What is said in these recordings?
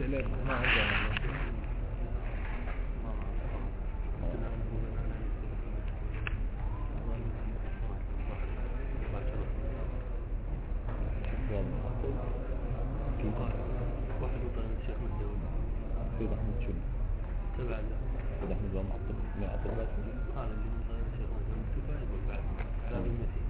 ما عندنا واحد وطن الشيخ مدوي سيد أحمد شنو؟ تبع له سيد أحمد ما معطل ما عطل بعد هذا اللي وطن الشيخ مدوي تبع يقول بعد كلام المسيح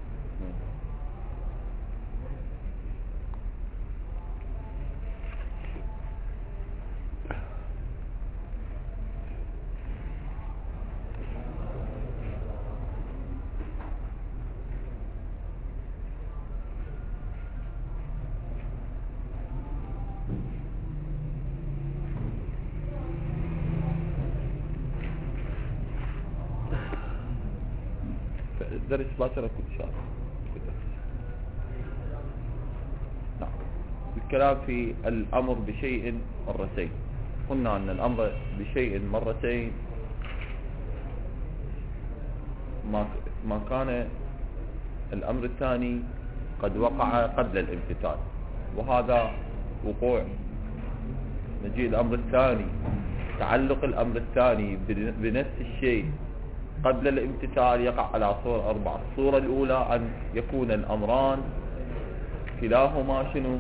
درس باكر كل شهر. نعم. الكلام في الأمر بشيء مرتين. قلنا أن الأمر بشيء مرتين ما كان الأمر الثاني قد وقع قبل الامتثال، وهذا وقوع نجي الأمر الثاني، تعلق الأمر الثاني بنفس الشيء قبل الامتثال يقع على صور أربعة. الصورة الأولى أن يكون الأمران كلاهما شنو؟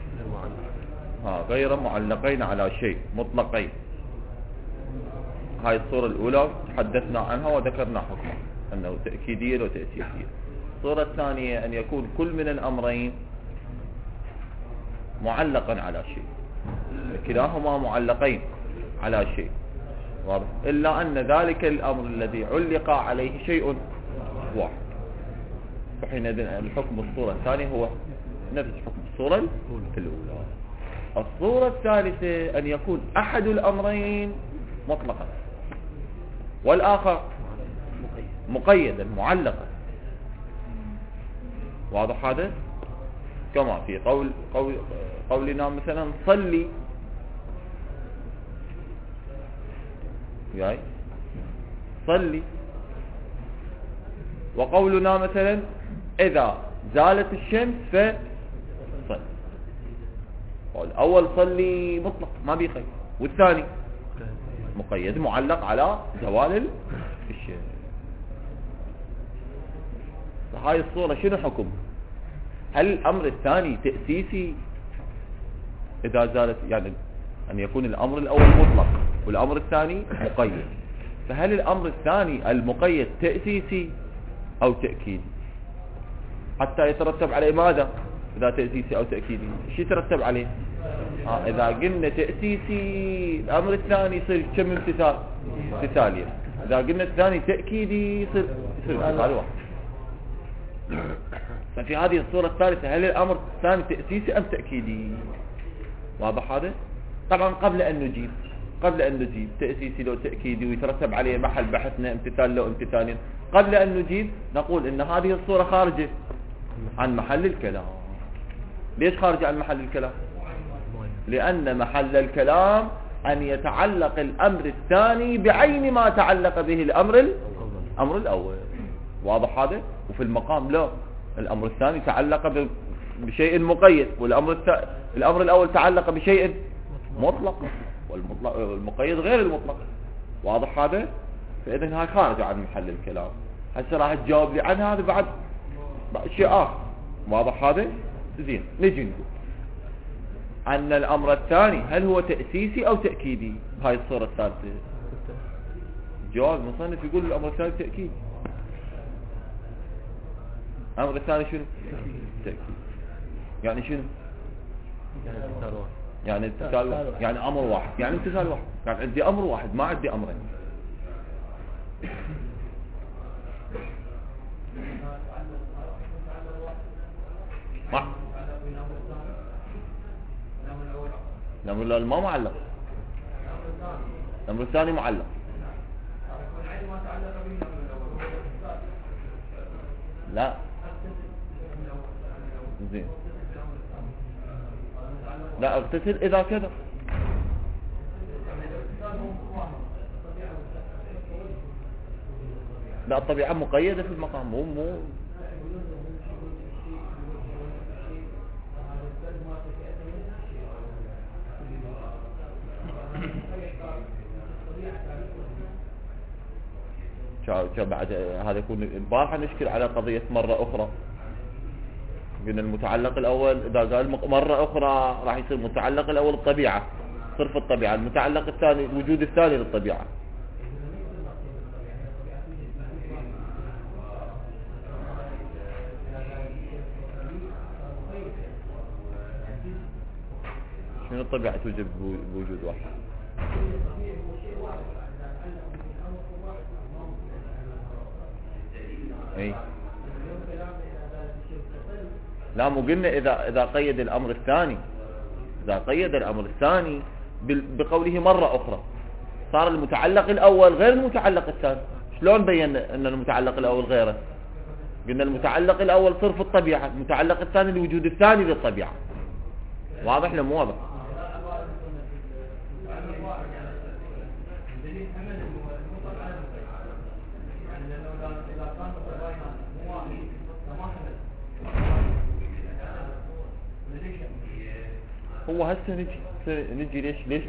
غير معلقين على شيء، مطلقين. هاي الصورة الأولى تحدثنا عنها وذكرنا حكمها أنه تأكيدية وتأسيسية. الصورة الثانية أن يكون كل من الأمرين معلقا على شيء، كلاهما معلقين على شيء، واضح، إلا أن ذلك الأمر الذي علق عليه شيء واحد، فحينئذ الحكم الصورة الثانية هو نفس حكم الصورة الأولى. الصورة الثالثة أن يكون أحد الأمرين مطلقا والآخر مقيدا معلقا، واضح هذا؟ كما في قولنا مثلا صلي، يعني صلي، وقولنا مثلا إذا زالت الشمس فصل. الأول صلي مطلق ما بيقيد، والثاني مقيد معلق على زوال الشمس. فهاي الصورة شنو حكم؟ هل الأمر الثاني تأسيسي إذا زالت، يعني أن يكون الأمر الأول مطلق والأمر الثاني مقيد، فهل الأمر الثاني المقيد تأسيسي أو تأكيدي؟ حتى يترتب عليه ماذا إذا تأسيسي أو تأكيدي؟ شو يترتب عليه؟ إذا قلنا تأسيسي الأمر الثاني يصير كم امتثالية، إذا قلنا الثاني تأكيدي يصير امتثال واحد. ففي هذه الصورة الثالثة هل الأمر الثاني تأسيسي أم تأكيدي؟ واضح هذا؟ طبعا قبل أن نجيب تأسيسي لو تأكيدي ويترتب عليه محل بحثنا امتثال لو امتثالين، قبل أن نجيب نقول إن هذه الصورة خارجة عن محل الكلام. ليش خارجة عن محل الكلام؟ لأن محل الكلام أن يتعلق الأمر الثاني بعين ما تعلق به الأمر الأول. واضح هذا؟ وفي المقام لا، الأمر الثاني تعلق بشيء مقيد، الأمر الأول تعلق بشيء مطلق، والمقيد غير المطلق. واضح هذا؟ فإذن هاي خارجة عن محل الكلام. هسه راح تجاوب لي عن هذا بعد شيء آخر. واضح هذا؟ زين، نجي نقول أن الأمر الثاني هل هو تأسيسي أو تأكيدي بهاي الصورة الثالثة؟ جواب المصنف يقول الأمر الثاني تأكيد. الأمر الثاني شنو؟ تأكيد. يعني شنو؟ يعني امتثال واحد، يعني أمر واحد، يعني امتثال واحد، يعني عندي أمر واحد ما عندي أمرين. الأمر الأول ما معلق، الأمر الثاني معلق. لا زين، لا اغتسل إذا كذا. لا الطبيعة مقيدة في المقام، مو بعد هذا يكون البارحة نشكل على قضية مرة أخرى. قلنا المتعلق الأول إذا قال مرة أخرى راح يصير المتعلق الأول الطبيعة، صرف الطبيعة، المتعلق الثاني الوجود الثاني للطبيعة. شنو الطبيعة توجد بوجود واحد؟ اي لا، مو قلنا اذا قيد الامر الثاني، اذا قيد الامر الثاني بقوله مرة اخرى صار المتعلق الاول غير المتعلق الثاني. شلون بين ان المتعلق الاول غيره؟ قلنا المتعلق الاول صرف الطبيعة، المتعلق الثاني الوجود الثاني للطبيعة. واضح ولا مو واضح؟ هو هسه نجي ليش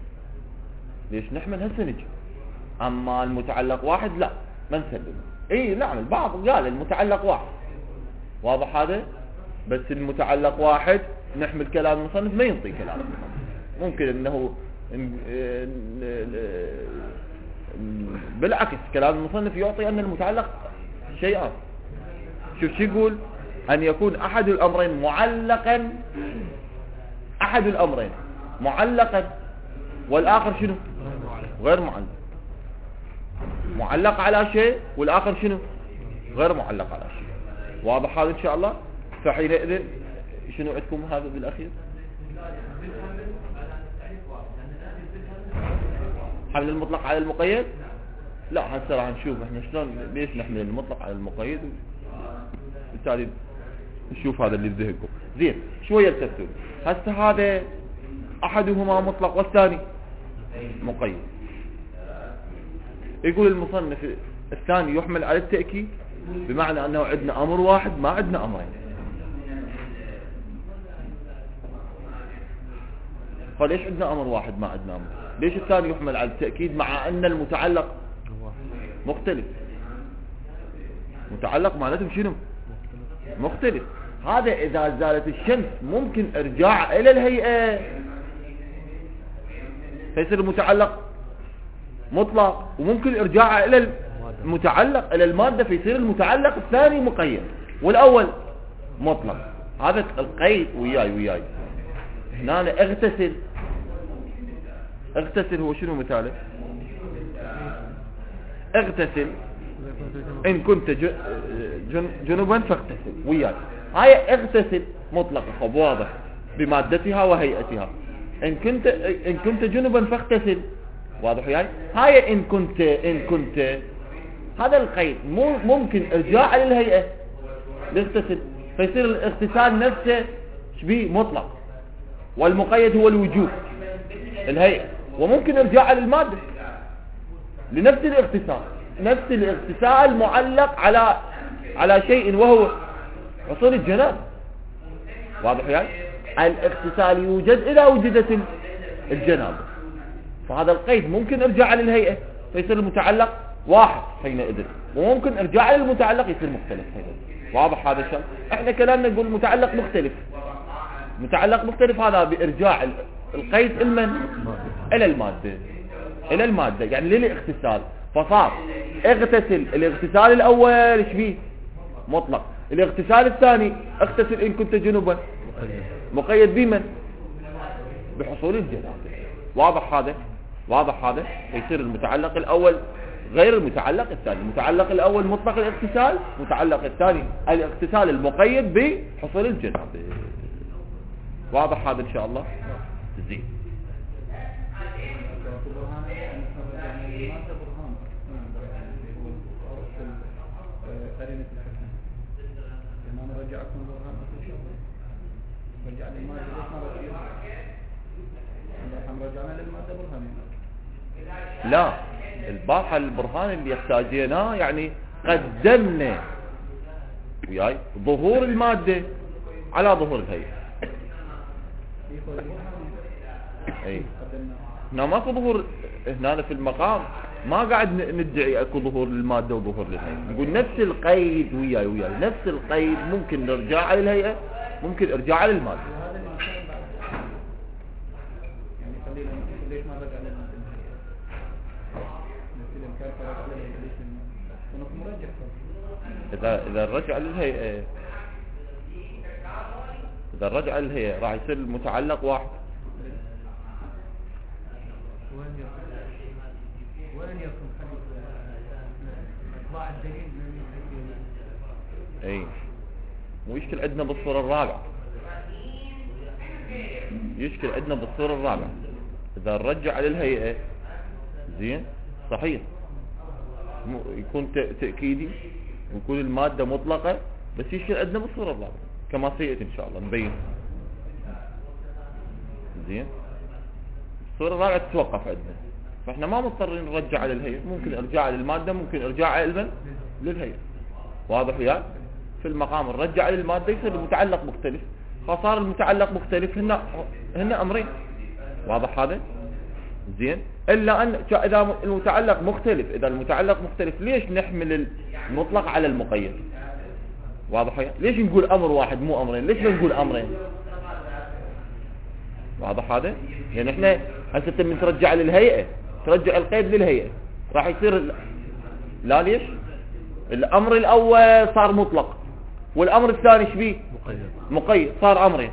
نحمل هسه نجي. اما المتعلق واحد لا ما نسلم. اي نعم البعض قال المتعلق واحد، واضح هذا، بس المتعلق واحد نحمل كلام المصنف ما ينطي كلام المصنف. ممكن انه بالعكس كلام المصنف يعطي ان المتعلق شيئان. شوف شو يقول، ان يكون احد الامرين معلقا، احد الامرين معلقا والاخر شنو غير معلق. معلق على شيء والاخر شنو غير معلق على شيء. واضح هذا ان شاء الله. فحينئذ شنو عندكم هذا بالاخير؟ حمل المطلق على المقيد. لا هسه راح نشوف احنا شلون ليش نحمل المطلق على المقيد، بالتالي نشوف هذا اللي بذهنكم. زين شويه التفسير. هسه هذا احدهما مطلق والثاني مقيد. يقول المصنف الثاني يحمل على التأكيد، بمعنى انه عندنا امر واحد ما عندنا امرين. فليش عندنا امر واحد ما عندنا امر؟ ليش الثاني يحمل على التأكيد مع ان المتعلق مختلف؟ متعلق معناته شنو مختلف. هذا اذا زالت الشمس ممكن ارجاع الى الهيئة فيصير المتعلق مطلق، وممكن ارجاعه الى المتعلق الى المادة فيصير المتعلق الثاني مقيد والاول مطلق. هذا القيد وياي هنا اغتسل هو شنو مثاله؟ اغتسل ان كنت جنبا فاغتسل وياي. هاي اغتسل مطلق خب واضح بمادتها وهيئتها. ان كنت جنبا فاغتسل واضح وياي. هاي ان كنت هذا القيد ممكن ارجاع للهيئة لاغتسل فيصير الاغتسال نفسه شبيه مطلق، والمقيد هو الوجوب الهيئة، وممكن ارجاع للمادة لنفس الاغتسال. نفس الاغتسال معلق على شيء وهو حصول الجنابة. واضح وياي. الاغتسال يوجد اذا وجدت الجنابة، فهذا القيد ممكن ارجاع للهيئة فيصير المتعلق واحد حينئذ، وممكن ارجاع للمتعلق يصير مختلف حينئذ. واضح هذا الشيء. احنا كلامنا نقول متعلق مختلف. متعلق مختلف هذا بارجاع القيد الى المادة يعني للاغتسال. فصار اغتسل الاغتسال الاول ايش بيه مطلق، الاغتسال الثاني اغتسل ان كنت جنبا مقيد بمن؟ بحصول الجنابة. واضح هذا يصير المتعلق الاول غير المتعلق الثاني. المتعلق الاول مطلق الاغتسال، المتعلق الثاني الاغتسال المقيد بحصول الجنابة. واضح هذا ان شاء الله. زين لا البارحة البرهان اللي يحتاجيناه يعني قدمنا وياي ظهور المادة على ظهور الهيئة. اي هنا ماكو ظهور. هنا في المقام ما قاعد ندعي اكو ظهور للمادة وظهور للهيئة. نقول نفس القيد وياي نفس القيد ممكن نرجع على الهيئة ممكن ارجاع على المادة. ليش ما رجع إذا رجع للهيئة إذا رجع للهيئة راح يصير المتعلق واحد. وين يكون اطباع الدليل اي مو يشكل عندنا بالصورة الرابعة. يشكل عندنا بالصورة الرابعة إذا رجع للهيئة زين صحيح يكون تأكيدي ويكون المادة مطلقة بس يشكل عندنا بالصورة الرابعة كما سيأتي إن شاء الله نبين. زين الصورة الرابعة تتوقف عندنا فإحنا ما مضطرين نرجع على الهيئة. ممكن ارجاع للمادة ممكن ارجاع علما للهيئة. واضح وياك؟ في المقام نرجع للمادة يصير المتعلق مختلف. فصار المتعلق مختلف هن أمرين. واضح هذا؟ زين إلا أن إذا المتعلق مختلف إذا المتعلق مختلف ليش نحمل المطلق على المقيد؟ واضح وياك؟ ليش نقول أمر واحد مو أمرين؟ ليش نقول أمرين؟ واضح هذا؟ يعني احنا هسه من ترجع للهيئة ترجع القيد للهيئة راح يصير لا ليش الأمر الأول صار مطلق والأمر الثاني شبيه مقيد صار أمرين.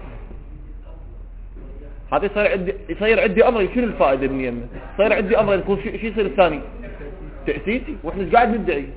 هذا يصير عندي أمرين. شنو الفائدة من يمه؟ يصير عندي أمرين يكون شو يصير الثاني تأسيسي واحنا ايش قاعد ندعي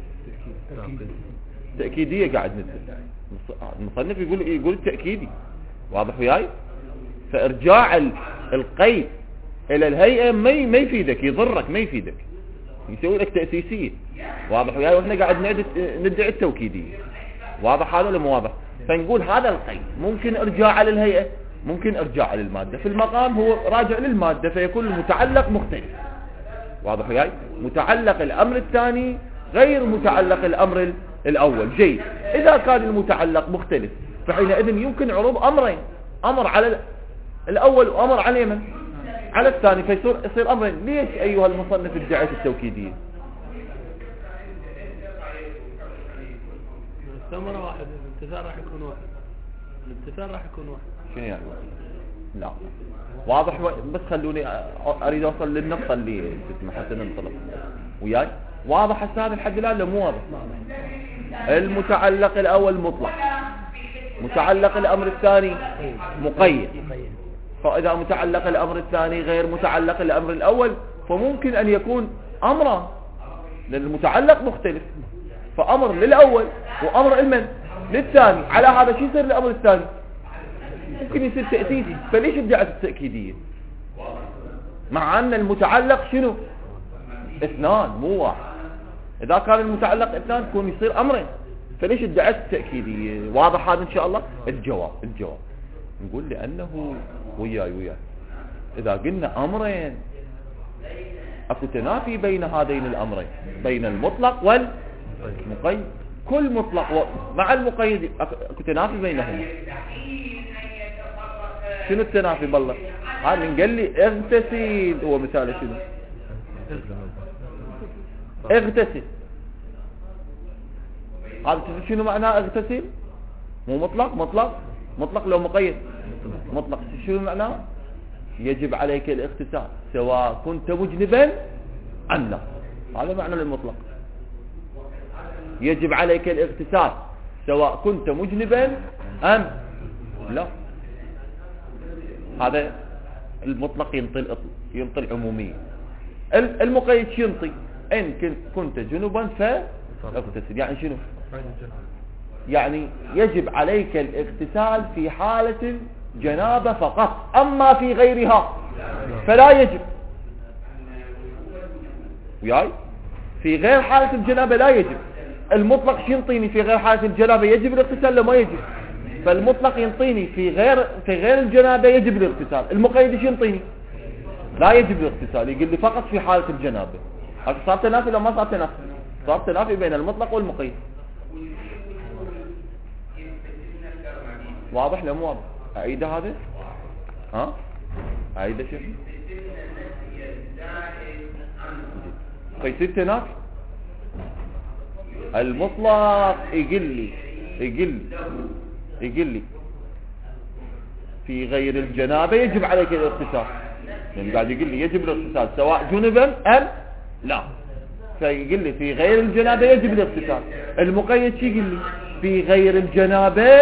تأكيدية قاعد ندعي. المصنف يقول التأكيدي. واضح وياي؟ فارجاع القيد الى الهيئة ما يفيدك يضرك ما يفيدك يسوي لك تأسيسية. واضح وياي؟ واحنا قاعد ندعي التوكيدية. واضح هذا ولا مو واضح؟ فنقول هذا القيد ممكن ارجاع على الهيئة ممكن ارجاع للمادة. في المقام هو راجع للمادة فيكون المتعلق مختلف. واضح وياي؟ متعلق الامر الثاني غير متعلق الامر الاول. جيد اذا كان المتعلق مختلف فحينئذ يمكن عروض امرين امر على الاول وامر على اليمن على الثاني فيصير امرين. ليش ايها المصنف ادعيت التوكيدية؟ الثمرة واحد الامتثال راح يكون واحد الامتثال راح يكون واحد. شنو يعني؟ لا واضح بس خلوني اريد اوصل للنقطة اللي تسمح حتى ننطلق وياي. واضح هسه هذا الحد الان مو واضح؟ المتعلق الاول مطلق متعلق الامر الثاني مقيد. فاذا متعلق الامر الثاني غير متعلق الامر الاول فممكن ان يكون امرا لان المتعلق مختلف فامر للاول وامر المن للثاني. على هذا شو يصير الامر الثاني؟ ممكن يصير تأسيسي. فليش ادعت التأكيدية مع ان المتعلق شنو اثنان مو واحد؟ اذا كان المتعلق اثنان يكون يصير امرين فليش ادعت التأكيدية؟ واضح هذا ان شاء الله؟ الجواب نقول لانه وياي اذا قلنا امرين اكو تنافي بين هذين الامرين بين المطلق والمقيد. كل مطلق مع المقيد اكو تنافي بينهما. شنو التنافي بالله؟ هذا قال لي اغتسل هو مثال شنو؟ اغتسل. هذا شنو معناه اغتسل؟ مو مطلق لو مقيد مطلق. شنو معناه؟ يجب عليك الاغتسال سواء كنت مجنبا ام لا. هذا معنى المطلق. يجب عليك الاغتسال سواء كنت مجنبا ام لا. هذا المطلق ينطي العمومية. المقيد شو ينطي؟ ان كنت جنبا فاغتسل. يعني شنو؟ يعني يجب عليك الاغتسال في حالة الجنابة فقط اما في غيرها فلا يجب. وياي؟ في غير حالة الجنابة لا يجب. المطلق شو ينطيني؟ في غير حالة الجنابة يجب الاغتسال لما يجب. فالمطلق ينطيني في غير الجنابة يجب الاغتسال. المقيد شو ينطيني؟ لا يجب الاغتسال يقول لي فقط في حالة الجنابة. هذا صار تنافي لو ما صار تنافي؟ صار تنافي بين المطلق والمقيد. واضح لو مو واضح؟ اعيد هذا؟ ها اعيد شوف فيصير تنافي. المطلق يقل لي في غير الجنابة يجب عليك الاغتسال، يعني قاعد يقول لي يجب الاغتسال سواء جنبا ام لا، فيقول لي في غير الجنابة يجب الاغتسال. المقيد شي يقول لي في غير الجنابة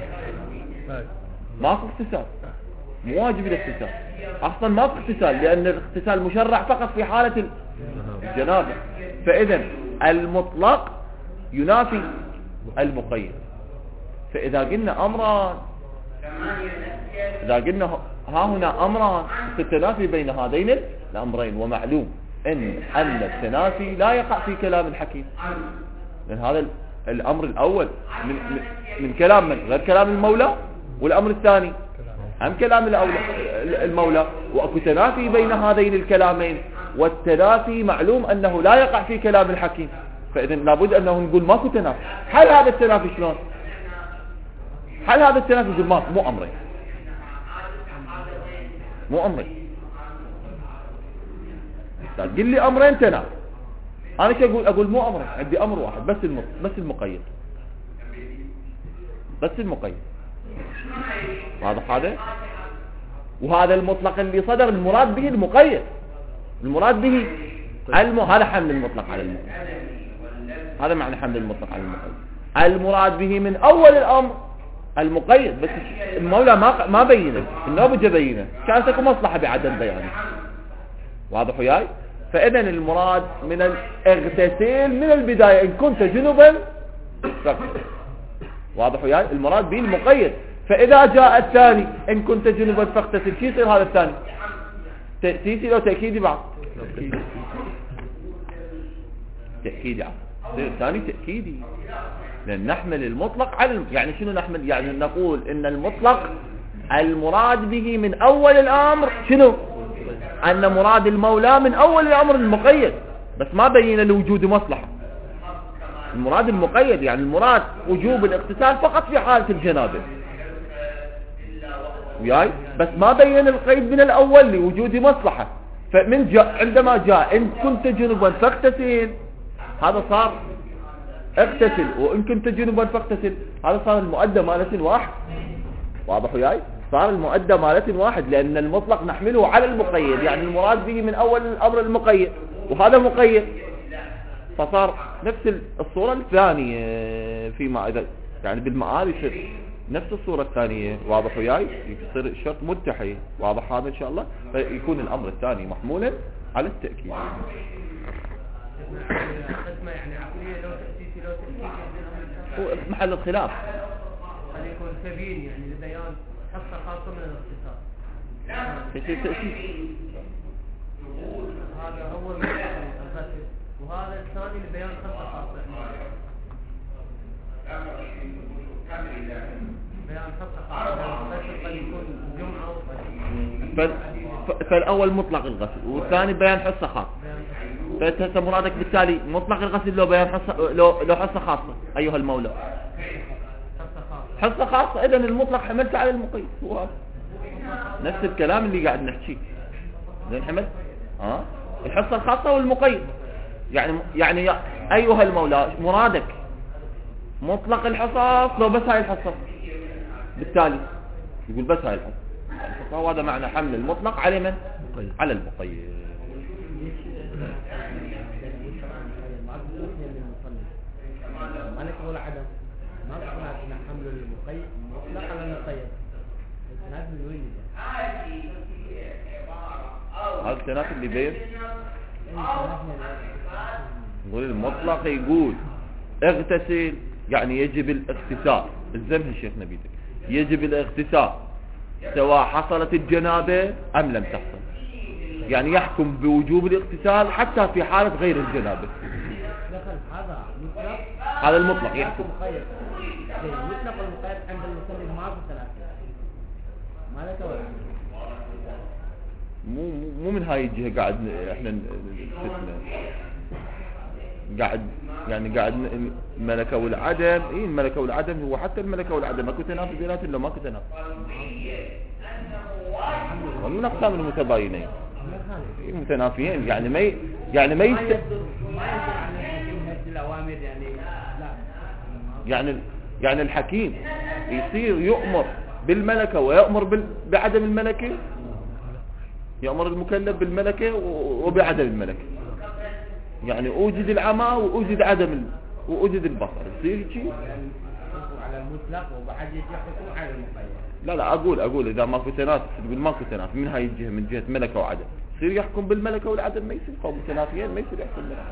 ماكو اغتسال، مو واجب الاغتسال، اصلا ماكو اغتسال لان الاغتسال مشرع فقط في حالة الجنابة. فاذا المطلق ينافي المقيد. فاذا قلنا امران، اذا قلنا ها هنا امران في التنافي بين هذين الامرين، ومعلوم ان التنافي لا يقع في كلام الحكيم، لان هذا الامر الاول من كلام من غير كلام المولى، والامر الثاني هم كلام المولى، واكو تنافي بين هذين الكلامين، والتنافي معلوم انه لا يقع في كلام الحكيم. فاذا لابد انه نقول ماكو تنافي. حل هذا التنافي شلون؟ حل هذا التنافي يقول مو امرين، مو امرين. قل لي امرين تنافي، انا شو اقول مو امرين، عندي امر واحد بس المقيد، بس المقيد. واضح هذا؟ وهذا المطلق اللي صدر المراد به المقيد، المراد به هذا حمل المطلق على المقيد، هذا معنى حمل المطلق على المقيد. المراد به من اول الامر المقيد، بس المولى ما بينه، النوبة بينه، كانت تكون مصلحة بعدم بيانه. واضح وياي؟ فاذا المراد من الاغتسال من البداية ان كنت جنبا فاغتسل. واضح وياي؟ المراد به المقيد. فاذا جاء الثاني ان كنت جنبا فاغتسل، شو يصير هذا الثاني؟ تأسيسي لو تأكيدي بعض؟ تأكيدي بعض. الثاني تأكيدي، لأن نحمل المطلق على يعني شنو نحمل؟ يعني نقول إن المطلق المراد به من أول الأمر شنو؟ أن مراد المولى من أول الأمر المقيد، بس ما بين لوجود مصلحة. المراد المقيد يعني المراد وجوب الاغتسال فقط في حالة الجنابة، وياي؟ بس ما بين القيد من الأول لوجود مصلحة. فمن جاء عندما جاء إن كنت جنبا فاغتسل، هذا صار اغتسل، وإن كنت جنبا فاغتسل، هذا صار المؤدى مالة واحد. واضح وياي؟ صار المؤدى مالة واحد، لأن المطلق نحمله على المقيد، يعني المراد به من أول الأمر المقيد، وهذا مقيد، فصار نفس الصورة الثانية فيما إذا يعني بالمآل يصير نفس الصورة الثانية. واضح وياي؟ يصير الشرط متحي. واضح هذا إن شاء الله؟ فيكون الأمر الثاني محمولا على التأكيد. يعني عقلية لو تأسيسي لو تأكيدي هو محل الخلاف. هذا يكون سبيل يعني لبيان حصة خاصة من الاغتسال. كيف تأسيس؟ هذا أول الغسل، وهذا الثاني لبيان حصة خاصة. بيان حصة خاصة. الغسل قد يكون جمعة فالأول مطلق الغسل، والثاني بيان حصة خاصة. فأنت مرادك بالتالي مطلق الغسل لو بيان حصة لو حصة خاصة أيها المولى، حصة خاصة. إذن المطلق حملت على المقيد، هو نفس الكلام اللي قاعد نحكيه. إذن حمل الحصة الخاصة والمقيد، يعني أيها المولى مرادك مطلق الحصص لو بس هاي الحصة، بالتالي يقول بس هاي الحصة، وهذا معنى حمل المطلق على من؟ على المقيد. مالك ولا عدم، ما قلنا ان حمل المقيد مطلق على المقيد، التنافي من وين؟ هذا التنافي اللي بين نقول المطلق يقول اغتسل، يعني يجب الاغتسال، الزمها الشيخ نبيتك، يجب الاغتسال سواء حصلت الجنابة ام لم تحصل، يعني يحكم بوجوب الاغتسال حتى في حالة غير الجنابة. هذا المطلق يحكم. مطلق المقيد عند المسلم ما في ثلاثة، ما لك ولا مو من هاي الجهة قاعد احنا نستثنى، قاعد الملكة والعدم. الملكة والعدم هو حتى الملكة والعدم اكو تنافي بيناتهم لو ماكو تنافي، ومن اقسام المتباينين. متنافيين، يعني ما ما يصدر عن الحكيم هذه الأوامر يعني لا. يعني الحكيم يصير يؤمر بالملكة ويؤمر بعدم الملكة، يأمر المكلف بالملكة وبعدم الملكة، يعني أوجد العمى وأوجد البصر، يصير شيء على المطلق وبعد يحكم على المقيد. لا أقول إذا ماكو تنافي، تقول ماكو تنافي من هاي الجهة، من جهة ملكة وعدم، يصير يحكم بالملكة والعدم، ما يصير قوم متنافيين ما يصير يحكم بالملكة.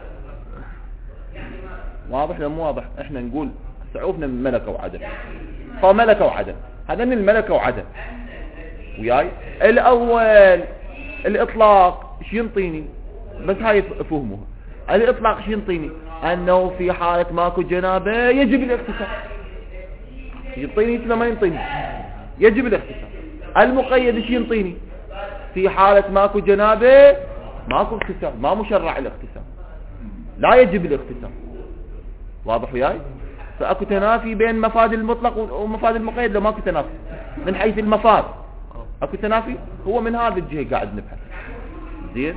واضح ولا مو واضح؟ احنا نقول سعوفنا من ملكة وعدم، فملكة وعدم، هذا من الملكة وعدم وياي. الأول الإطلاق ايش ينطيني؟ بس هاي فهموها. الإطلاق ايش ينطيني؟ أنه في حالة ماكو جنابه يجب الاغتسال، ينطيني اسمه ما ينطيني، يجب الاغتسال. المقيد ايش ينطيني؟ في حالة ماكو جنابه ماكو اغتسال، ما مشرع الاغتسال، لا يجب الاغتسال. واضح وياي؟ فاكو تنافي بين مفاد المطلق ومفاد المقيد، لو ماكو تنافي من حيث المفاد اكو تنافي، هو من هذا الجهة قاعد نبحث. زين،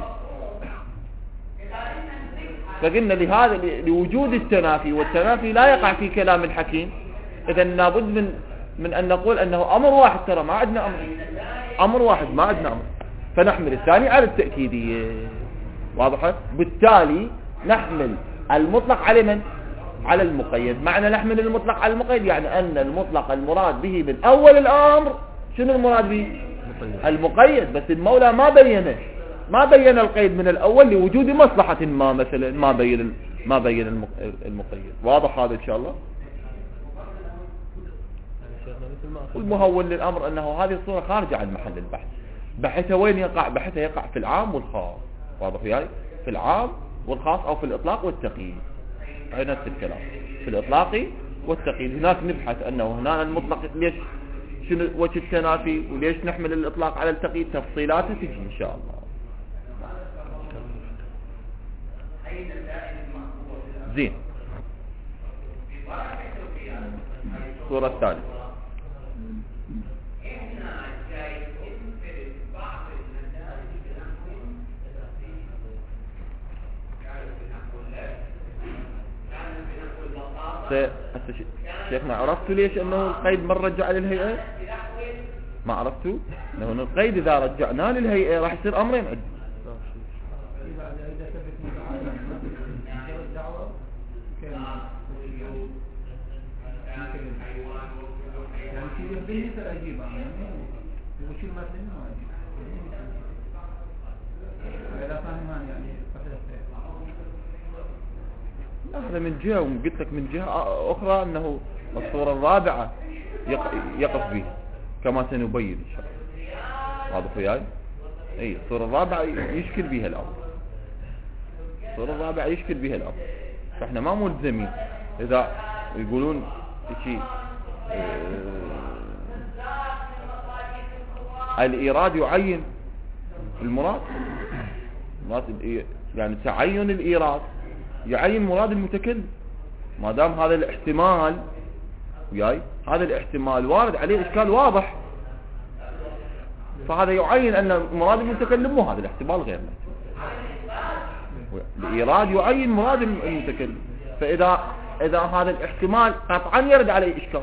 فقلنا لهذا لوجود التنافي، والتنافي لا يقع في كلام الحكيم، اذا لابد من ان نقول انه امر واحد، ترى ما عندنا امر واحد، ما عندنا امر، فنحمل الثاني على التأكيدية. واضح؟ بالتالي نحمل المطلق على من؟ على المقيد. معنى نحمل المطلق على المقيد يعني ان المطلق المراد به من اول الامر شنو المراد به؟ المقيد، بس المولى ما بين القيد من الاول لوجود مصلحة ما، مثلا ما بين المقيد. واضح هذا ان شاء الله؟ والمهول للامر انه هذه الصورة خارجة عن محل البحث. بحثها وين يقع؟ بحثها يقع في العام والخاص. واضح وياي؟ في العام والخاص او في الاطلاق والتقييد، هاي نفس الكلام، في الاطلاق والتقييد. هناك نبحث انه هنا المطلق ليش، شنو وجه التنافي، وليش نحمل الاطلاق على التقييد، تفصيلاته تجي ان شاء الله. زين، الصورة الثالثة. شيخنا عرفتوا ليش انه القيد من رجع للهيئة؟ ما عرفتوا؟ انه القيد اذا رجعناه للهيئة راح يصير امرين عندي. هذا من جهة، وقلت لك من جهة أخرى أنه الصورة الرابعة يقف به كما سنبين إن شاء الله. واضح وياي؟ أي الصورة الرابعة يشكل بها الأمر، الصورة الرابعة يشكل بها الأمر، فإحنا ما ملزمين إذا يقولون شيء الإيراد يعين المراد، يعني تعين الإيراد يعين مراد المتكلم، ما دام هذا الاحتمال وياي، هذا الاحتمال وارد عليه إشكال واضح، فهذا يعين أن مراد المتكلم مو هذا الاحتمال غير الإيراد يعين مراد المتكلم. فإذا هذا الاحتمال قطعا يرد عليه إشكال،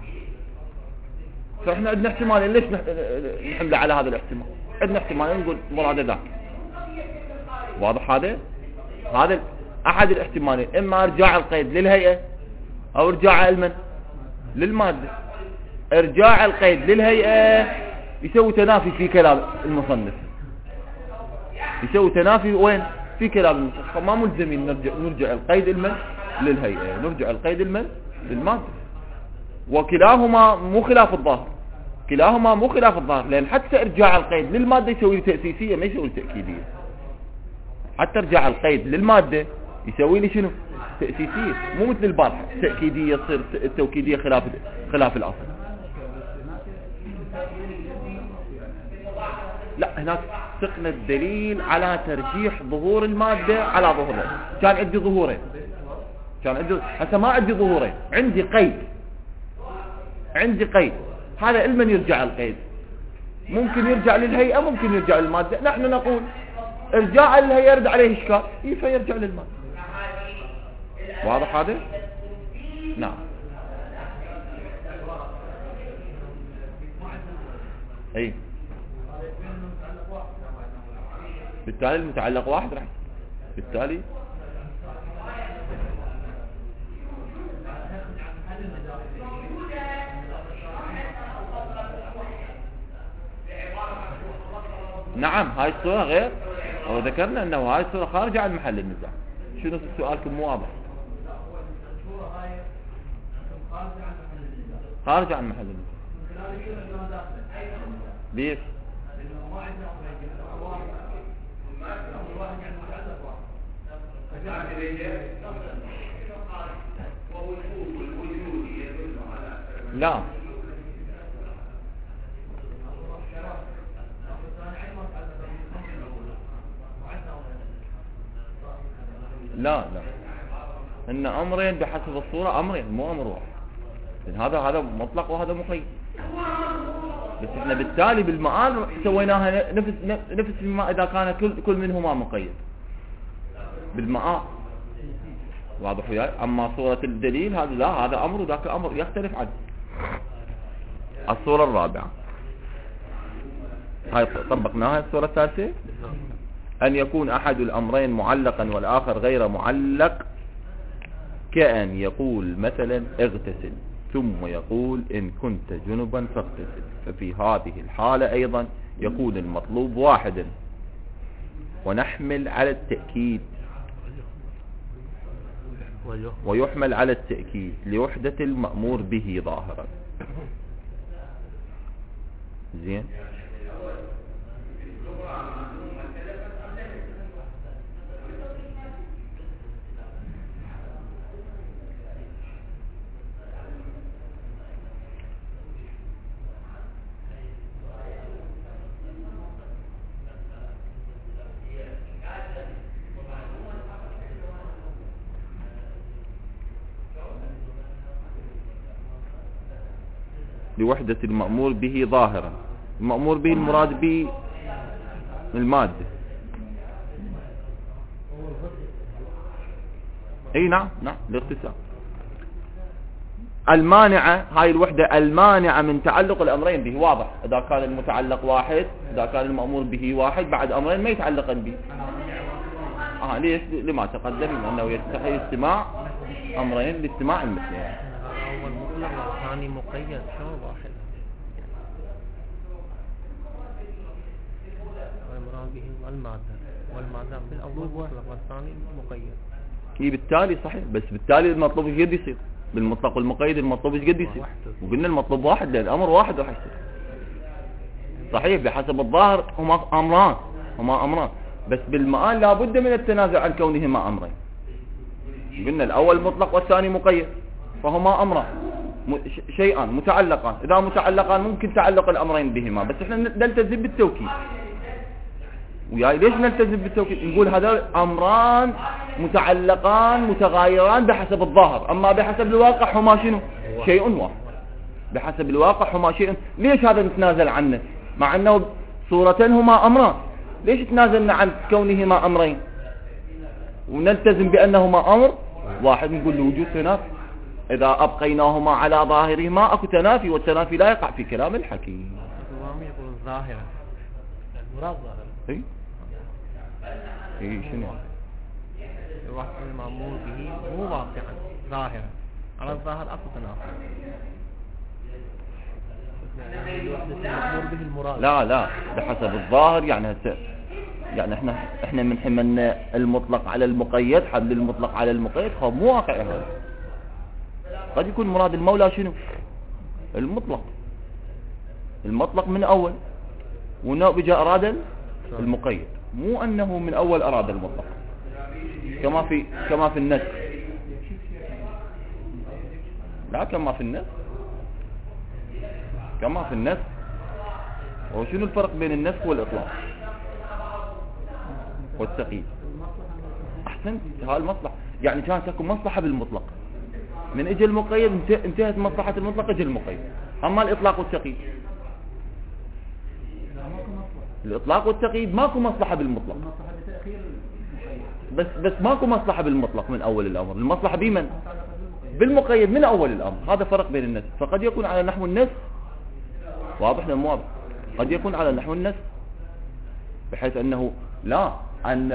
فإحنا عندنا احتمالين، ليش نحمل على هذا الاحتمال؟ عندنا احتمالين نقول مراد ذاك. واضح هذا أحد الاحتمالين، إما ارجاع القيد للهيئة أو ارجاع المن للمادة. ارجاع القيد للهيئة يسوي تنافي في كلام المصنف، يسوي تنافي وين؟ في كلام المصنف، فما ملزمين نرجع القيد المن للهيئة، نرجع القيد المن للمادة. وكلاهما مو خلاف الظاهر، كلاهما مو خلاف الظاهر، لأن حتى ارجاع القيد للمادة يسوي لي تأسيسية ما يسوي لي تأكيدية. حتى ارجع القيد للمادة يسوي لي شنو؟ تأسيسية، مو مثل البارحة تأكيدية تصير التوكيدية خلاف الأصل. لا، هناك سقنا الدليل على ترجيح ظهور المادة على ظهورين. كان عندي ظهورين، هسه ما عندي ظهورين، عندي قيد، هذا المن يرجع القيد ممكن يرجع للهيئة ممكن يرجع للمادة. نحن نقول ارجاع للهيئة يرد عليه إشكال فيرجع للمادة. واضح هذا؟ نعم. اي بالتالي المتعلق واحد راح بالتالي نعم. هاي الصورة غير، وذكرنا انه هاي الصورة خارجة عن محل النزاع. شنو سؤالكم؟ مو واضح. خارجة عن محل النزاع. ليش؟ لا لا لا، ان امرين بحسب الصورة، امرين مو امر واحد. هذا مطلق وهذا مقيد. بس احنا بالتالي بالمآل سويناها نفس ما اذا كان كل منهما مقيد بالمآل. واضح وياي؟ اما صورة الدليل هذا لا، هذا امر وذاك امر يختلف عنه. الصورة الرابعة هاي طبقناها. الصورة الثالثة ان يكون احد الامرين معلقا والاخر غير معلق، كأن يقول مثلا اغتسل ثم يقول إن كنت جنبا فاغتسل، ففي هذه الحالة أيضا يكون المطلوب واحدا، ونحمل على التأكيد ويحمل على التأكيد لوحدة المأمور به ظاهرا. زين. لوحدة المأمور به ظاهرا. المأمور به المراد به المادة. اي نعم الاغتسال. المانعة هاي الوحدة المانعة من تعلق الأمرين به. واضح إذا كان المتعلق واحد، إذا كان المأمور به واحد، بعد أمرين ما يتعلقن به. ليش؟ لما تقدم أنه يستحي استماع أمرين لاستماع المثلين. أول مطلق والثاني مقيد. شو واحد؟ المراد به والمادة بالأول مطلق والثاني مقيد. بالتالي صحيح، بس بالتالي المطلوب ايش قد يصير؟ بالمطلق والمقيد المطلوب ايش قد يصير؟ وقلنا المطلوب واحد لأن الأمر واحد راح يصير. صحيح بحسب الظاهر هما أمران، بس بالمآل لابد من التنازع عن كونهما أمرين. قلنا الأول مطلق والثاني مقيد، فهما أمران شيئان متعلقان. إذا متعلقان ممكن تعلق الأمرين بهما، بس احنا نلتزم بالتوكيد. وياي ليش نلتزم بالتوكيد؟ نقول هذا أمران متعلقان متغايران بحسب الظاهر، أما بحسب الواقع هما شنو؟ شيء واحد. بحسب الواقع هما شيء. ليش هذا نتنازل عنه مع أنه صورة هما أمران؟ ليش تنازلنا عن كونهما أمرين ونلتزم بأنهما أمر واحد؟ نقول لوجود تنافي. إذا أبقيناهما على ظاهرهما أكو تنافي، والتنافي لا يقع في كلام الحكيم. يقول ظاهرة المراد ظاهرة. اي شنو؟ الواقع المأمور به مو واقعا ظاهرا، على الظاهر اكو تنافي. المأمور به المراد لا بحسب الظاهر. يعني احنا من حملنا المطلق على المقيد، حمل المطلق على المقيد مو واقع. هذا قد يكون مراد المولى شنو؟ المطلق من اول، وانه بجا اراد المقيد، مو انه من اول اراد المطلق. كما في النسخ. لا كما في النسخ. وشنو الفرق بين النسخ والاطلاق والتقييد؟ احسنت. هاي المصلحة يعني كانت تكون مصلحة بالمطلق، من اجل المقيد انتهت مصلحة المطلق، اجل المقيد. اما الاطلاق والتقييد الإطلاق والتقييد ماكو مصلحة بالمطلق، بس ماكو مصلحة بالمطلق من أول الأمر. المصلحة بمن؟ بالمقيد من أول الأمر. هذا فرق بين النسخ. فقد يكون على نحو النسخ، واضح ولا مو واضح؟ قد يكون على نحو النسخ بحيث أنه لا، أن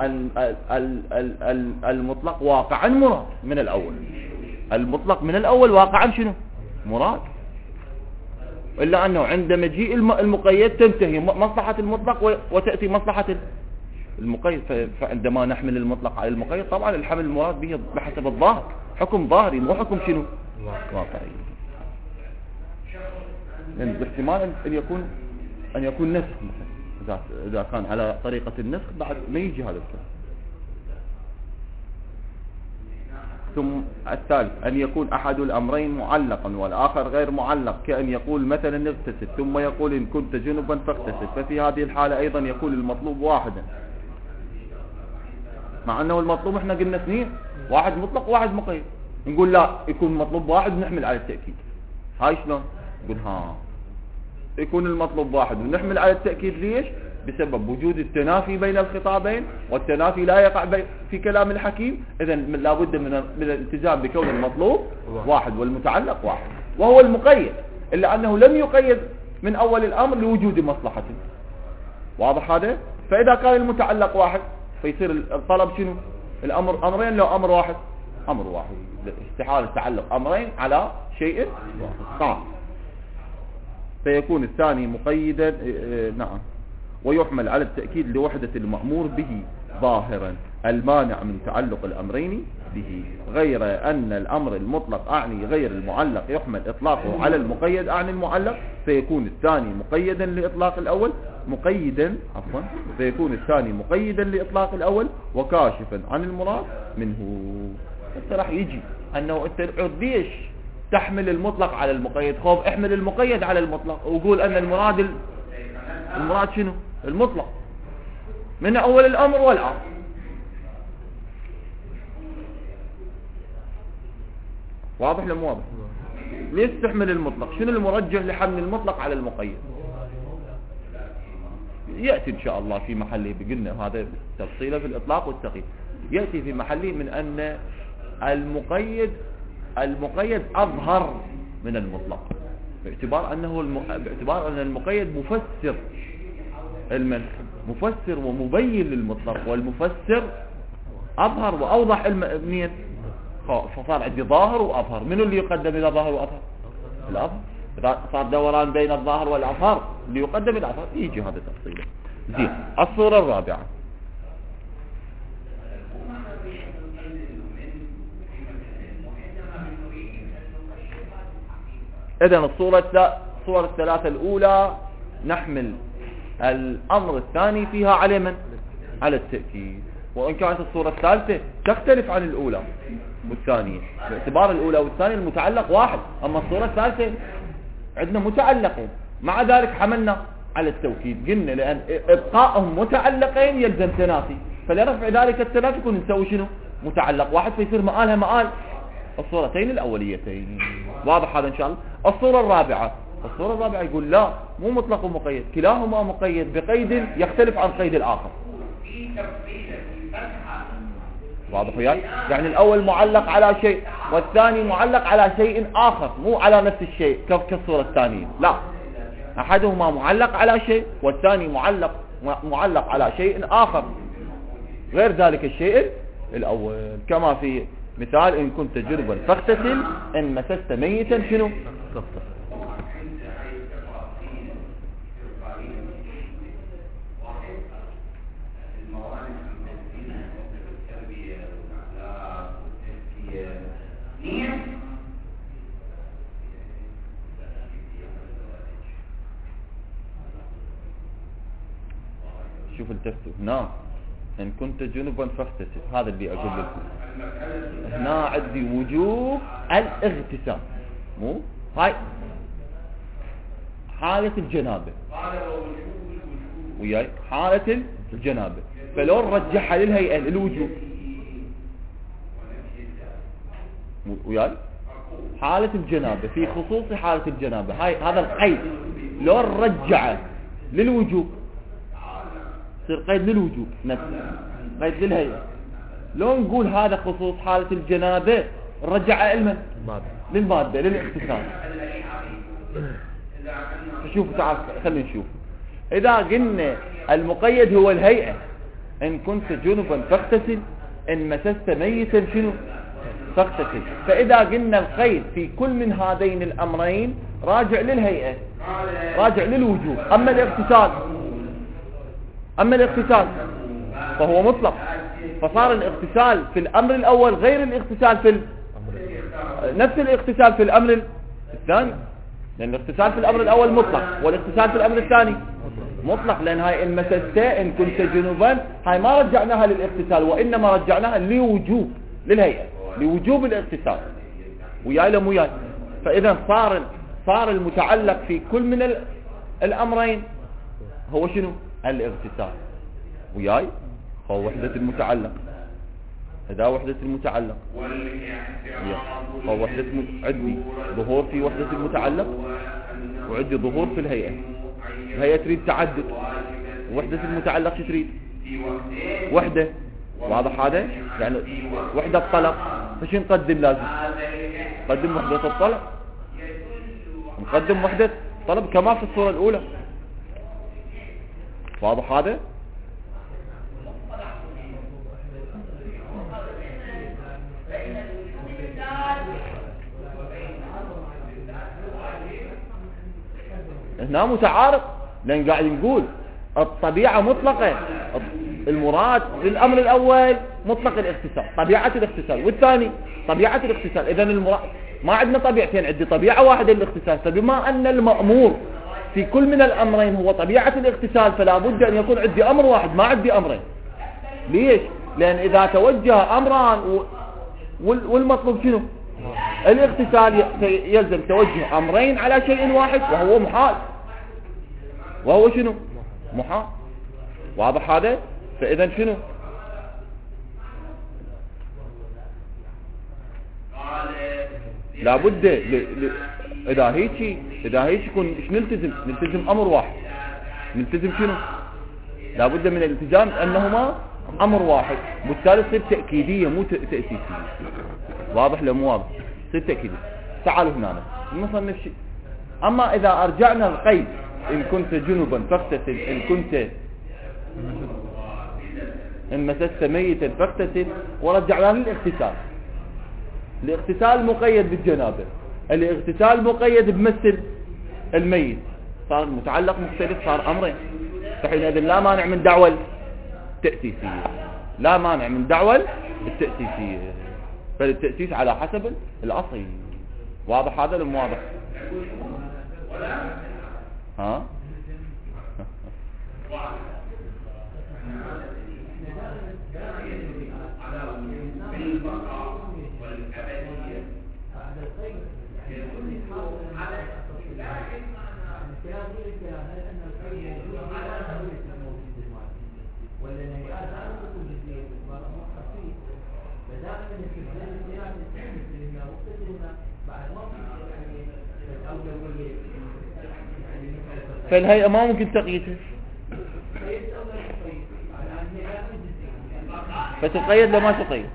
المطلق واقعا مراد من الأول. المطلق من الأول واقعا شنو؟ مراد. إلا أنه عند مجيء المقيد تنتهي مصلحة المطلق وتأتي مصلحة المقيد. فعندما نحمل المطلق على المقيد طبعا الحمل المراد به بحسب الظاهر، حكم ظاهري مو حكم شنو؟ واقعي. يعني باحتمال أن يكون نسخ مثلا، إذا كان على طريقة النسخ بعد ما يجي هذا الكلام. ثم الثالث أن يكون أحد الأمرين معلقا والآخر غير معلق، كأن يقول مثلا اغتسل ثم يقول إن كنت جنبا فاغتسل، ففي هذه الحالة أيضا يكون المطلوب واحدا، مع أنه المطلوب احنا قلنا اثنين، واحد مطلق وواحد مقيد. نقول لا، يكون المطلوب واحد ونحمل على التأكيد. هاي شلون؟ نقول يكون المطلوب واحد ونحمل على التأكيد. ليش؟ بسبب وجود التنافي بين الخطابين، والتنافي لا يقع في كلام الحكيم. إذن لابد من الالتزام بكون المطلوب واحد والمتعلق واحد، وهو المقيد، إلا أنه لم يقيد من أول الأمر لوجود مصلحته. واضح هذا؟ فإذا كان المتعلق واحد فيصير الطلب شنو؟ الأمر أمرين لو أمر واحد أمر واحد. استحالة تعلق أمرين على شيء واحد. فيكون الثاني مقيدا نعم، ويحمل على التأكيد لوحدة المأمور به ظاهرا المانع من تعلق الأمرين به، غير أن الأمر المطلق أعني غير المعلق يحمل إطلاقه على المقيد أعني المعلق، فيكون الثاني مقيدا لإطلاق الأول فيكون الثاني مقيدا لإطلاق الأول وكاشفا عن المراد منه. راح يجي أنه أنت ليش تحمل المطلق على المقيد؟ خوف احمل المقيد على المطلق وقول أن المراد شنو؟ المطلق من أول الأمر والآخر. واضح ولا مو واضح؟ ليش تحمل المطلق؟ شنو المرجح لحمل المطلق على المقيد؟ يأتي إن شاء الله في محله، بقلنا هذا تفصيله في الإطلاق والتقييد، يأتي في محله من أن المقيد أظهر من المطلق، باعتبار أن المقيد مفسر مفسر ومبين للمطلق، والمفسر أظهر وأوضح مين؟ فصار عندي ظاهر وأظهر. منو اللي يقدم إذا ظاهر وأظهر؟ الأظهر. إذا صار دوران بين الظاهر والأظهر اللي يقدم الأظهر. يجي هذا تفصيله. زين. الصورة الرابعة، إذن الصورة الثلاثة الأولى نحمل الأمر الثاني فيها على من؟ على التأكيد. وإن كانت الصورة الثالثة تختلف عن الأولى والثانية، باعتبار الأولى والثانية المتعلق واحد، أما الصورة الثالثة عندنا متعلقين، مع ذلك حملنا على التوكيد. قلنا لأن إبقائهم متعلقين يلزم تنافي، فلرفع ذلك التنافي كنا نسوي شنو؟ متعلق واحد، فيصير مآلها مآل الصورتين الأوليتين. واضح هذا إن شاء الله. الصورة الرابعة يقول لا، مو مطلق ومقيد، كلاهما مقيد بقيد يختلف عن قيد الآخر. واضح وياي؟ يعني الأول معلق على شيء والثاني معلق على شيء آخر، مو على نفس الشيء كالصورة الثانية. لا، أحدهما معلق على شيء والثاني معلق على شيء آخر غير ذلك الشيء الأول. كما في مثال إن كنت جنبا فاغتسل، إن مسست ميتا شنو؟ فاغتسل. شوف التفسير هنا، إن كنت جنبا فاغتسل، هذا اللي أقول لكم. هنا عندي وجوب الاغتسال، مو هاي حالة الجنابة وياي، حالة الجنابة، فلو رجحها للهيئة الوجوب وياي، حالة الجنابة في خصوص حالة الجنابة، هذا القيد لو رجعه للوجوب يصير قيد للوجوب نفسه، قيد للهيئة. لو نقول هذا خصوص حالة الجنابة نرجع علما للمادة للاغتسال. شوفوا تعال خلينا نشوف. إذا قلنا المقيد هو الهيئة، إن كنت جنبا فاغتسل، إن مسست ميتا شنو فاغتسل. فإذا قلنا القيد في كل من هذين الأمرين راجع للهيئة، راجع للوجوب. أما الاغتسال فهو مطلق، فصار الاغتسال في الأمر الأول غير الاغتسال في نفس الاغتسال في الأمر الثاني، لأن الاغتسال في الأمر الأول مطلق والاغتسال في الأمر الثاني مطلق. لأن هاي المسستة إن كنت جنوبا هاي ما رجعناها للاغتسال، وإنما رجعناها لوجوب للهيئة، لوجوب الاغتسال. وياي لم وياي. فإذا صار المتعلق في كل من الأمرين هو شنو الاغتسال. وياي هو وحدة المتعلق، هذا وحدة المتعلق. هو وحدة عندي ظهور في وحدة المتعلق، وعندي ظهور في الهيئة. الهيئة تريد تعدد، وحدة المتعلق شو تريد وحدة. واضح هذا؟ يعني وحدة الطلب، فشو نقدم؟ لازم نقدم وحدة الطلب، نقدم وحدة طلب كما في الصورة الأولى. واضح هذا؟ هنا متعارض، لأن قاعد نقول الطبيعة مطلقة. المراد للأمر الأول مطلق الاغتسال، طبيعة الاغتسال، والثاني طبيعة الاغتسال. إذن المراد ما عندنا طبيعتين، عندي طبيعة واحدة للاغتسال. فبما أن المأمور في كل من الأمرين هو طبيعة الاغتسال، فلا بد أن يكون عندي أمر واحد، ما عندي أمرين. ليش؟ لأن إذا توجه أمران والمطلوب شنو الاغتسال، يلزم توجه أمرين على شيء واحد، وهو محال، وهو شنو محال. واضح هذا؟ فإذا شنو لابد إذا هيك يكون نلتزم أمر واحد. نلتزم شنو؟ لابد من الالتزام أنهما أمر واحد، بالتالي تصير تأكيدية مو تأسيسية. واضح لو مو واضح؟ تصير تأكيدية. تعالوا هنا المصنف شيء. أما إذا أرجعنا القيد إن كنت جنبا فاغتسل، إن مسست ميتا فاغتسل، ورجعنا للاغتسال. الاغتسال مقيد بالجنابة، الاغتسال مقيد بمس الميت، صار المتعلق مختلف، صار أمرين. فحينئذ لا مانع من دعوة التأسيسية، لا مانع من دعوة التأسيسية، فالتأسيس على حسب الأصل. واضح هذا ولا مو واضح؟ ها؟ فالهيئة ما ممكن تقييدها، فتقيد لما تقيد.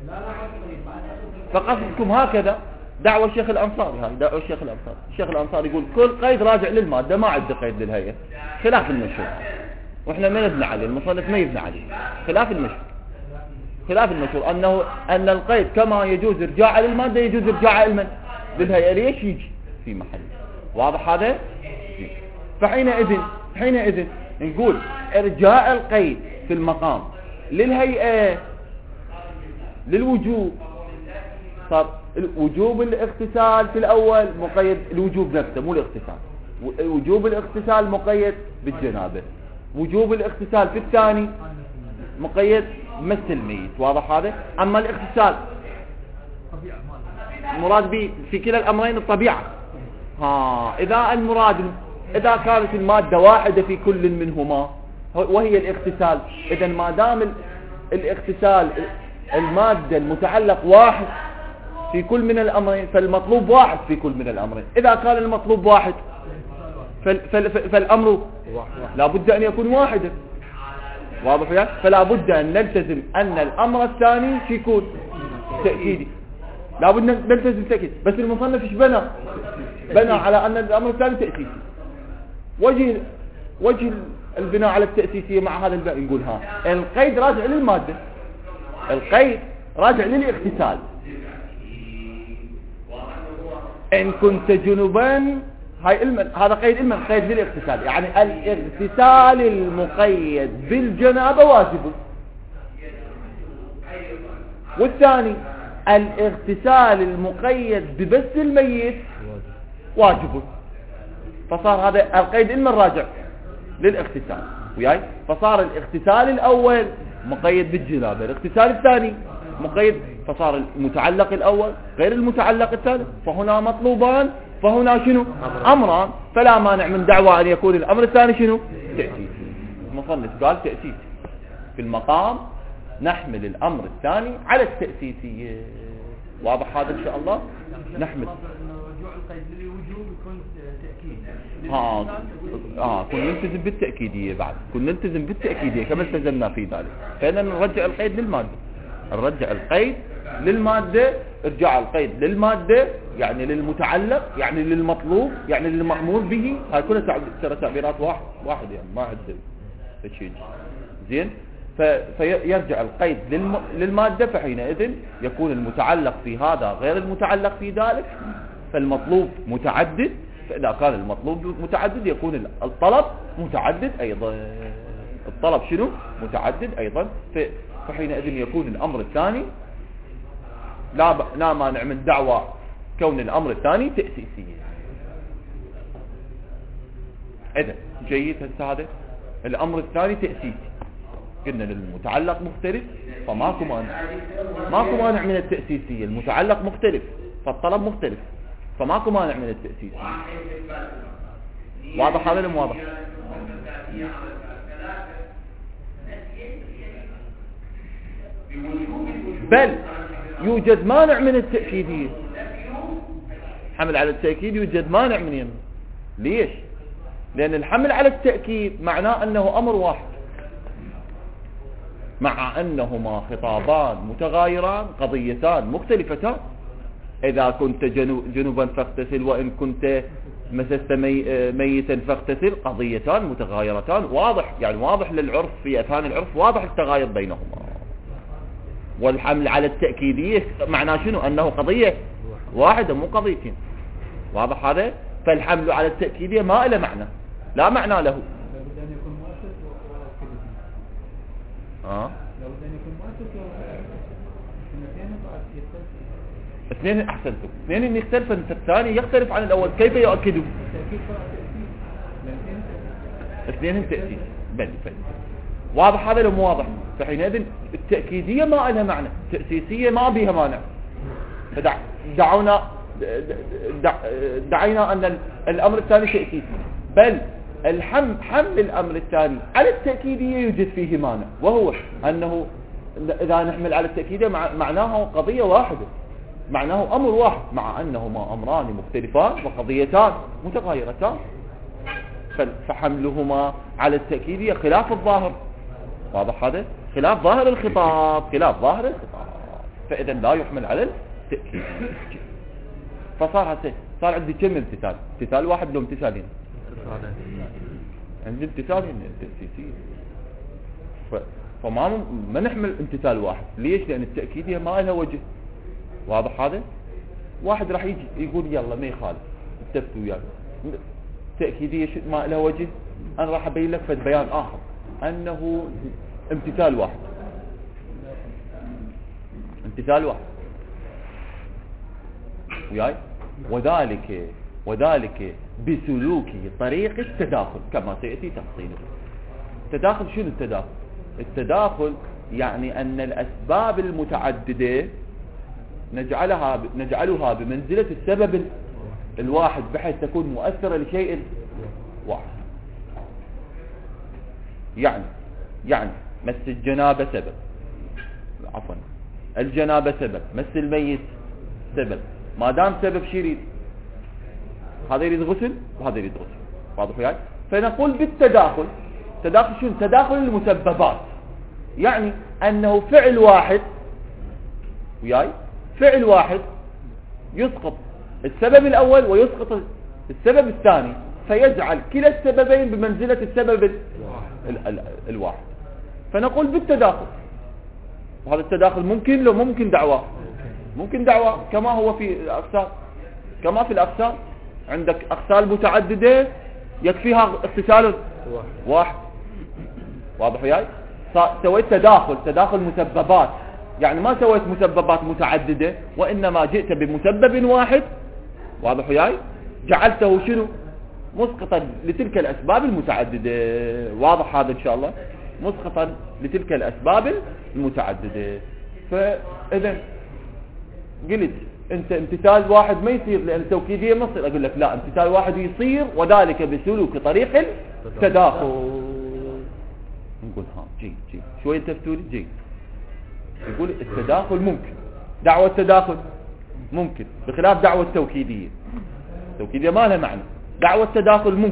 فقصدكم هكذا دعوة الشيخ الأنصاري، هاي دعوة الشيخ الأنصاري. الشيخ الأنصاري يقول كل قيد راجع للمادة، ما عندي قيد للهيئة، خلاف المشهور. واحنا ما نبنى عليه، المصنف ما يبنى عليه، خلاف المشهور أن القيد كما يجوز ارجاع للمادة يجوز ارجاع للهيئة. ليش يجي في محل؟ واضح هذا؟ فحينئذ نقول ارجاع القيد في المقام للهيئة للوجوب، صار وجوب الاغتسال في الأول مقيد الوجوب نفسه مو الاغتسال، وجوب الاغتسال مقيد بالجنابة، وجوب الاغتسال في الثاني مقيد مس الميت. واضح هذا؟ أما الاغتسال مراد به في كلا الأمرين الطبيعة. إذا كانت المادة واحدة في كل منهما وهي الاغتسال، إذا ما دام الاغتسال المادة المتعلق واحد في كل من الأمرين، فالمطلوب واحد في كل من الأمرين. إذا كان المطلوب واحد فالأمر لا بد أن يكون واحدا. واضح وياك؟ فلا بد ان نلتزم ان الامر الثاني يكون تأكيدي، لا بد نلتزم تأكيد. بس المصنف ايش بنى على ان الامر الثاني تأسيسي. وجه البناء على التأسيسية مع هذا الباب نقول القيد راجع للمادة، القيد راجع للاغتسال. ان كنت جنبا، هذا قيد قيد للاغتسال، يعني الاغتسال المقيد بالجنابة واجب. والثاني الاغتسال المقيد ببث الميت واجب. فصار هذا القيد راجع للاغتسال وياي. فصار الاغتسال الاول مقيد بالجنابة، الاغتسال الثاني مقيد، فصار المتعلق الاول غير المتعلق الثاني. فهنا مطلوبان، فهنا شنو؟ امران. فلا مانع من دعوى ان يكون الامر الثاني شنو؟ تأسيسي. المصنف قال تأسيسي. في المقام نحمل الامر الثاني على التأسيسية. واضح هذا ان شاء الله؟ نحمل رجوع القيد للوجوب يكون تأكيد. كنا نلتزم بالتأكيدية بعد، كنا نلتزم بالتأكيدية كما التزمنا في ذلك. فإننا نرجع القيد للمادة، نرجع القيد للمادة. ارجاع القيد للمادة يعني للمتعلق، يعني للمطلوب، يعني للمأمور به. هاي كلها ترى تعبيرات واحد يعني ما عندنا شيء زين. فيرجع القيد للمادة، فحينئذ يكون المتعلق في هذا غير المتعلق في ذلك. فالمطلوب متعدد، فإذا كان المطلوب متعدد يكون الطلب متعدد أيضا. الطلب شنو؟ متعدد أيضا. فحينئذ يكون الأمر الثاني لا مانع من دعوى كون الأمر الثاني تأسيسية. إذا جيد هذا الأمر الثاني تأسيسي. قلنا للمتعلق مختلف فماكو مانع من التأسيسية. المتعلق مختلف فالطلب مختلف، فماكو مانع من التأسيسية. واضح هذا ولا واضح؟ بل يوجد مانع من التأكيدية. حمل على التأكيد يوجد مانع من يمه. ليش؟ لأن الحمل على التأكيد معناه أنه أمر واحد، مع أنهما خطابان متغايران، قضيتان مختلفتان. إذا كنت جنوبا فاغتسل، وإن كنت مسست ميتا فاغتسل، قضيتان متغايرتان. واضح يعني واضح للعرف، في أذهان العرف واضح التغاير بينهما. والحمل على التأكيدية معناه شنو؟ أنه قضية واحدة مو قضيتين. واضح هذا؟ فالحمل على التأكيدية ما له معنى، لا معنى له. اثنين احسنتم، اثنين يختلف. الثاني يختلف عن الاول، كيف يؤكدوا؟ اثنين تأكيد بل. واضح هذا لو مو واضح؟ فحينئذ التأكيدية ما لها معنى، التأسيسية ما بها مانع. دعينا ان الامر الثاني تأسيسي، بل حمل الامر الثاني على التأكيدية يوجد فيه مانع، وهو انه اذا نحمل على التأكيدية معناه قضية واحدة، معناه امر واحد، مع انهما امران مختلفان وقضيتان متغايرتان. فحملهما على التأكيدية خلاف الظاهر. واضح هذا؟ خلاف ظاهر الخطاب، فاذا لا يحمل على التأكيد. فصار عندي كم امتثال؟ امتثال واحد لو امتثالين؟ عندي امتثالين تأسيسيين. فما نحمل امتثال واحد. ليش؟ لان التأكيدية ما لها وجه. واضح هذا؟ واحد راح يجي يقول يلا ما يخالف اتفقوا وياك، تأكيدية ما لها وجه. انا راح ابين لك فد بيان اخر انه امتثال واحد، امتثال واحد وياي. وذلك بسلوك طريق التداخل كما سيأتي تفصيله. التداخل شنو التداخل؟ التداخل يعني ان الاسباب المتعددة نجعلها بمنزلة السبب الواحد بحيث تكون مؤثرة لشيء واحد. يعني مس الجنابة سبب، عفوا الجنابة سبب، مس الميت سبب. ما دام سبب شيء يريد، هذا يريد غسل وهذا يريد غسل. واضح وياي؟ فنقول بالتداخل. تداخل شنو؟ تداخل المسببات. يعني أنه فعل واحد وياي فعل واحد يسقط السبب الأول ويسقط السبب الثاني، فيجعل كلا السببين بمنزلة السبب الواحد. فنقول بالتداخل. وهذا التداخل ممكن لو ممكن دعوة، ممكن دعوة كما هو في الأقسام، كما في الأقسام عندك أقسام متعددة يكفيها اغتسال واحد. واضح وياي؟ سويت تداخل مسببات، يعني ما سويت مسببات متعددة وإنما جئت بمسبب واحد. واضح وياي؟ جعلته شنو؟ مسقطا لتلك الأسباب المتعددة. واضح هذا إن شاء الله؟ مسقطا لتلك الأسباب المتعددة. فإذا قلت أنت امتثال واحد ما يصير لأن توكيدية ما يصير، أقول لك لا، امتثال واحد يصير وذلك بسلوك طريق التداخل. نقول ها جي شوية تفتولي جي يقول التداخل ممكن، دعوة التداخل ممكن بخلاف دعوة التوكيدية. التوكيدية ما لها معنى، دعوة التداخل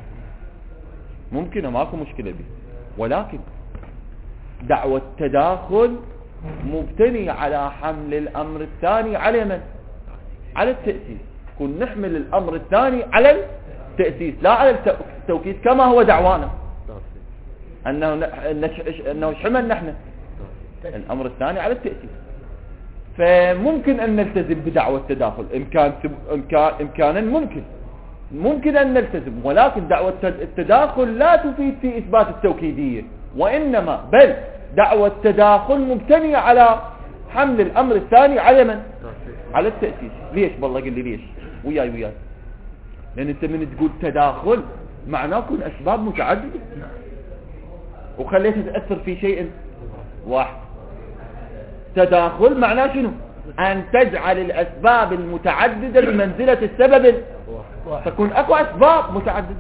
ممكن ماكو مشكلة به، ولكن دعوة التداخل مبتني على حمل الأمر الثاني على من؟ على التأسيس. كن نحمل الأمر الثاني على التأسيس لا على التوكيد كما هو دعوانا أنه شحمل نحن الأمر الثاني على التأسيس. فممكن أن نلتزم بدعوة التداخل إمكانا ممكن أن نلتزم، ولكن دعوة التداخل لا تفيد في إثبات التوكيدية، وإنما بل دعوة التداخل مبتنية على حمل الأمر الثاني على من؟ على التأسيس. ليش؟ والله قل لي ليش؟ وياي لأن أنت من تقول تداخل معناه يكون أسباب متعددة وخليتها تأثر في شيء واحد. تداخل معناه شنو؟ أن تجعل الأسباب المتعددة بمنزلة السبب، تكون أكو أسباب متعددة.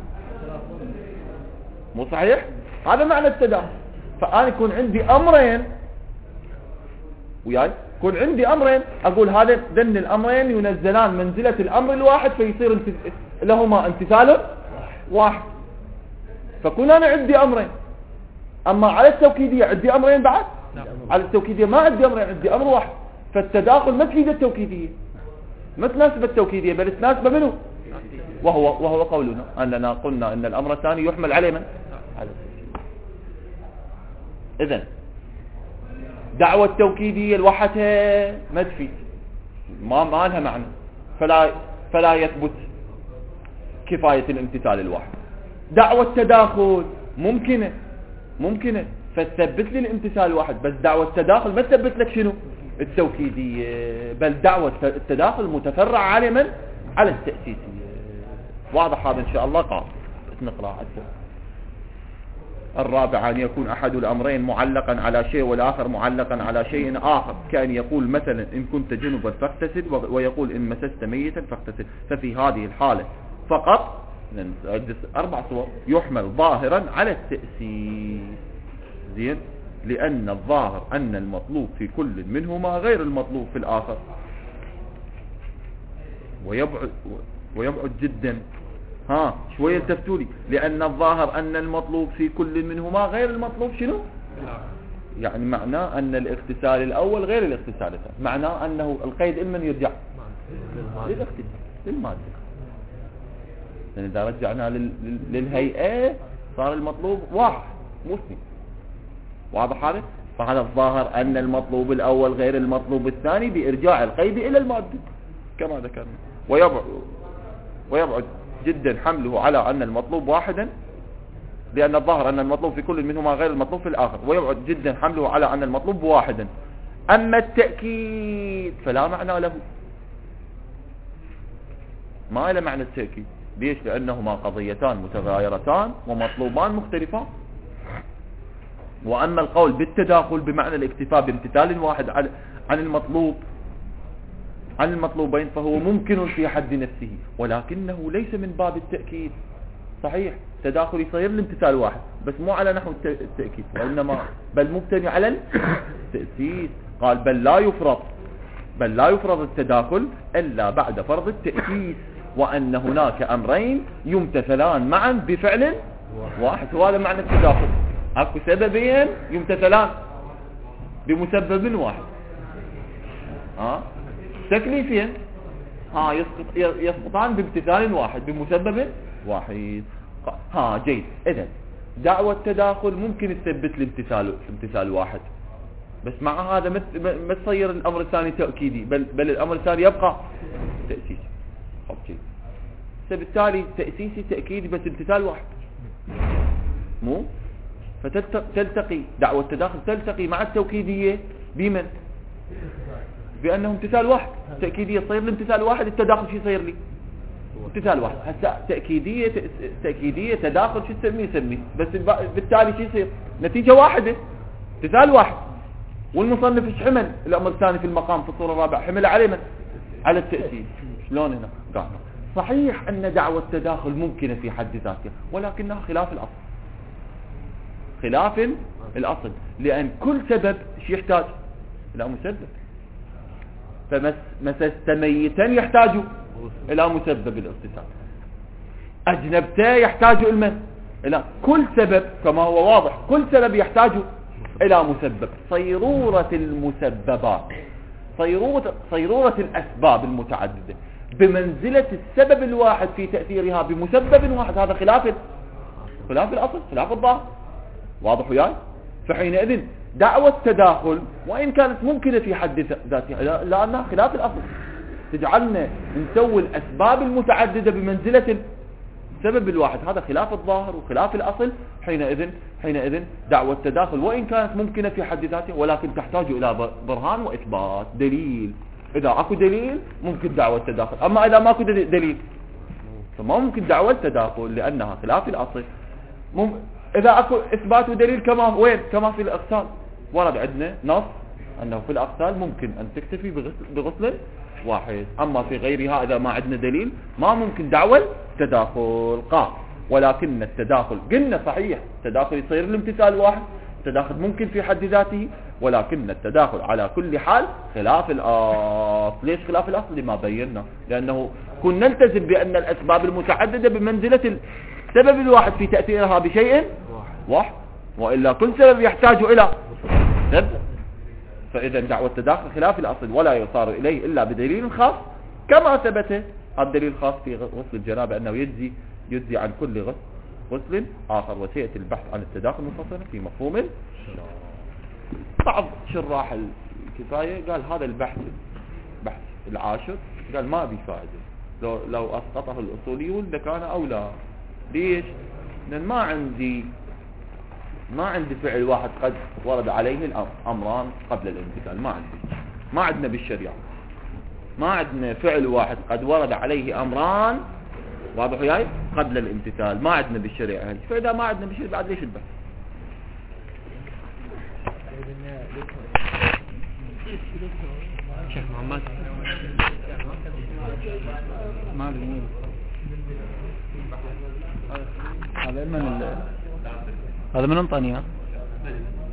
مو صحيح؟ هذا معنى التداخل. فأنا يكون عندي أمرين وياي، يكون عندي أمرين أقول هذا ذن الأمرين ينزلان منزلة الأمر الواحد فيصير لهما امتثال واحد. فكون أنا عندي أمرين. أما على التوكيدية عندي أمرين بعد؟ على التوكيدية ما عندي أمرين، عندي أمر واحد. فالتداخل ما تفيد التوكيدية، ما تناسب التوكيدية، بل تناسب منه وهو قولنا أننا قلنا أن الأمر الثاني يحمل عليه من؟ على التوكيدية. إذن دعوة التوكيدية لوحدها ما تفيد، ما لها معنى، فلا يثبت كفاية الامتثال الواحد. دعوة التداخل ممكنة فتثبت لي الامتثال الواحد، بس دعوة التداخل ما تثبت لك شنو؟ التوكيدية، بل دعوة التداخل متفرع على من؟ على التأسيسية. واضح هذا إن شاء الله؟ قال نقرأ عدل. الرابع أن يكون أحد الأمرين معلقا على شيء والآخر معلقا على شيء آخر، كأن يقول مثلا إن كنت جنبا فاغتسل، ويقول إن مسست ميتا فاغتسل. ففي هذه الحالة فقط 4 صور يحمل ظاهرا على التأسيس. زين؟ لأن الظاهر أن المطلوب في كل منهما غير المطلوب في الآخر، ويبعد جدا. شوية تفتولي. لأن الظاهر أن المطلوب في كل منهما غير المطلوب شنو؟ يعني معناه أن الاغتسال الأول غير الاغتسال الثاني، معناه أنه القيد إما يرجع للمادة. لأن إذا رجعنا للهيئة صار المطلوب واحد مو اثنين. واضح هذا؟ فهذا الظاهر أن المطلوب الأول غير المطلوب الثاني بإرجاع القيد إلى المادة كما ذكرنا. ويبعد جدا حمله على أن المطلوب واحدا، لأن الظاهر أن المطلوب في كل منهما غير المطلوب في الآخر، ويبعد جدا حمله على أن المطلوب واحدا. أما التأكيد فلا معنى له، ما له معنى التأكيد. ليش؟ لأنهما قضيتان متغايرتان ومطلوبان مختلفان. وأما القول بالتداخل بمعنى الاكتفاء بامتثال واحد عن المطلوبين فهو ممكن في حد نفسه، ولكنه ليس من باب التأكيد. صحيح تداخل يصير الامتثال واحد بس مو على نحو التأكيد، وإنما بل مبتني على التأسيس. قال بل لا يفرض التداخل إلا بعد فرض التأسيس، وأن هناك أمرين يمتثلان معا بفعل واحد. وهذا معنى التداخل، اكو سببين يمتثلان بمسبب واحد. تكليفين يسقطان بامتثال واحد بمسبب واحد. جيد. إذن دعوة تداخل ممكن تثبت الامتثال واحد، بس مع هذا ما تصير الأمر الثاني تأكيدي، بل الأمر الثاني يبقى تأسيسي. جيد. فبالتالي تأسيسي تأكيدي بس امتثال واحد، مو فتلتقي دعوة التداخل تلتقي مع التوكيدية بمن؟ بأنه امتثال واحد. تأكيدية تصير لي امتثال واحد، التداخل شو يصير لي؟ امتثال واحد. هسه تأكيدية تداخل شو تسميه بس بالتالي شو يصير؟ نتيجة واحدة، امتثال واحد. والمصنف ايش حمل الأمر الثاني في المقام في الصورة الرابعة؟ حمل عليه من؟ على التأسيس. شلون هنا؟ قال صحيح أن دعوة التداخل ممكنة في حد ذاتها، ولكنها خلاف الأصل. خلاف الأصل، لأن كل سبب شو يحتاج إلى مسبب، فمسست ميتا يحتاج إلى مسبب الاغتسال، أجنبته يحتاج إلى كل سبب كما هو واضح، كل سبب يحتاج إلى مسبب. صيرورة المسببات، صيرورة الأسباب المتعددة بمنزلة السبب الواحد في تأثيرها بمسبب واحد، هذا خلاف الأصل، خلاف الظاهر. واضح وياي؟ فحينئذ دعوة تداخل وإن كانت ممكنة في حد ذاتها لأنها خلاف الأصل، تجعلنا نسوي الأسباب المتعددة بمنزلة السبب الواحد، هذا خلاف الظاهر وخلاف الأصل. حينئذ دعوة تداخل وإن كانت ممكنة في حد ذاتها ولكن تحتاج إلى برهان وإثبات دليل. إذا أكو دليل ممكن دعوة تداخل، أما إذا ما أكو دليل فما ممكن دعوة تداخل لأنها خلاف الأصل. إذا أكو إثبات ودليل كما في الأغسال، ورد عندنا نص أنه في الأغسال ممكن أن تكتفي بغسل واحد، أما في غيرها إذا ما عندنا دليل ما ممكن دعوة تداخل. ولكن التداخل قلنا صحيح، التداخل يصير الامتثال واحد، التداخل ممكن في حد ذاته، ولكن التداخل على كل حال خلاف الأصل. ليش خلاف الأصل؟ لما بينا، لأنه كنا نلتزم بأن الأسباب المتعددة بمنزلة السبب الواحد في تأثيرها بشيء واحد، وإلا كل سبب يحتاج إلى سبب. فإذا دعوة التداخل خلاف الأصل ولا يصار إليه إلا بدليل خاص، كما ثبت الدليل الخاص في غسل الجنابة أنه يجزي عن كل غسل آخر. وسيأتي البحث عن التداخل مفصلا في مفهوم. بعض شراح الكفاية قال هذا البحث العاشر قال ما بي فائدة، لو أسقطه الأصوليون لكان أولى. ليش؟ لأن ما عندي فعل واحد قد ورد عليه الأمران قبل الامتثال، ما عندنا بالشريعة، ما عندنا فعل واحد قد ورد عليه أمران، واضح وياي، قبل الامتثال ما عندنا بالشريعة. فإذا ما عندنا بالشريعة بعد ليش البحث؟ شيخ محمد هذا من انطانيا